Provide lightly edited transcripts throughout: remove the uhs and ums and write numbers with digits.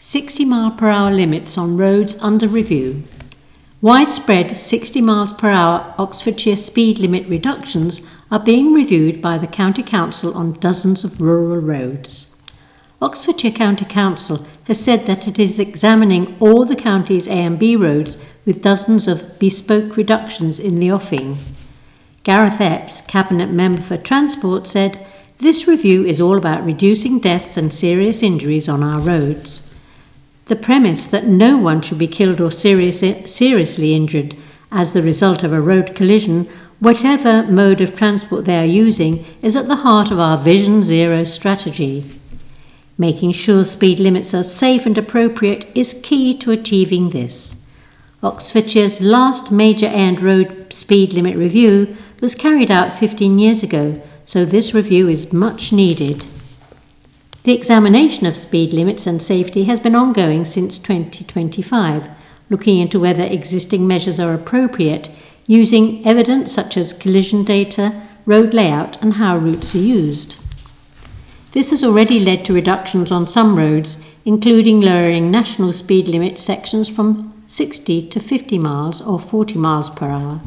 60-mile-per-hour limits on roads under review. Widespread 60 miles per hour Oxfordshire speed limit reductions are being reviewed by the County Council on dozens of rural roads. Oxfordshire County Council has said that it is examining all the county's A and B roads with dozens of bespoke reductions in the offing. Gareth Epps, Cabinet Member for Transport, said, "This review is all about reducing deaths and serious injuries on our roads. The premise that no one should be killed or seriously injured as the result of a road collision, whatever mode of transport they are using, is at the heart of our Vision Zero strategy. Making sure speed limits are safe and appropriate is key to achieving this." Oxfordshire's last major A&R road speed limit review was carried out 15 years ago, so this review is much needed. The examination of speed limits and safety has been ongoing since 2025, looking into whether existing measures are appropriate, using evidence such as collision data, road layout, and how routes are used. This has already led to reductions on some roads, including lowering national speed limit sections from 60 to 50 miles or 40 miles per hour.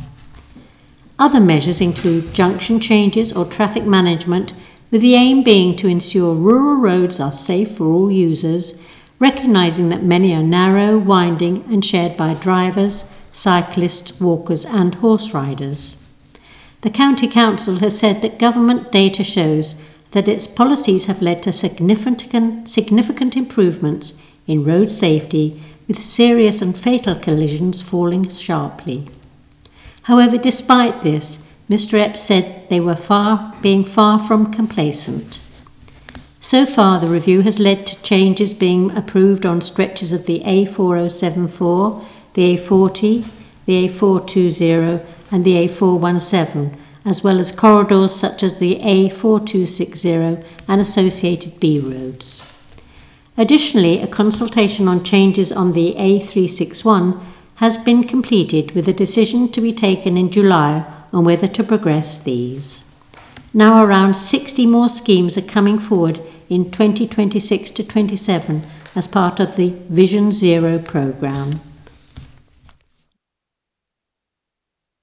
Other measures include junction changes or traffic management, with the aim being to ensure rural roads are safe for all users, recognising that many are narrow, winding and shared by drivers, cyclists, walkers and horse riders. The County Council has said that government data shows that its policies have led to significant improvements in road safety, with serious and fatal collisions falling sharply. However, despite this, Mr. Epps said they were being far from complacent. So far, the review has led to changes being approved on stretches of the A4074, the A40, the A420 and the A417, as well as corridors such as the A4260 and associated B roads. Additionally, a consultation on changes on the A361 has been completed, with a decision to be taken in July on whether to progress these. Now around 60 more schemes are coming forward in 2026 to 27 as part of the Vision Zero programme.